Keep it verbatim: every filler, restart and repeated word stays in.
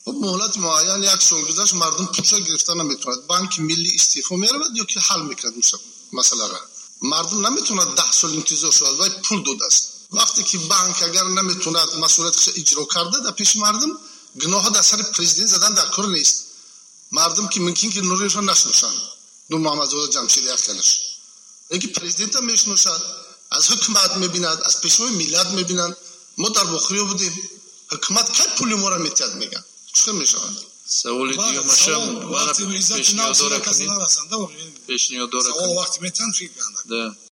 خب مهلت معین یک سال گذشت مردم پوچه گرفتن نمیتوند. بانک ملی استعفا میرود یا که حل میکند مسئله را. مردم نمیتوند ده سال انتظار شود و پول داده است. وقتی که بانک اگر نمیتوند مسئولیتش اجرا کرده در پیش مردم گناه در سر پرزیدنت زدن در کار نیست. مردم که ممکن که نوریشان نشنوشند نور محمد زاده جمشید یخلش یکی پرزیدنت هم میشنوشد از حکومت میبیند از پیشوای ملت میبینند. ما در بخاری بودیم حکومت که پول ما را میتید میگن چطور میشوند؟ سوال دیگه ماشم من پیشنهاد دارم پیشنهاد دارم وقتی میتن فکر کنم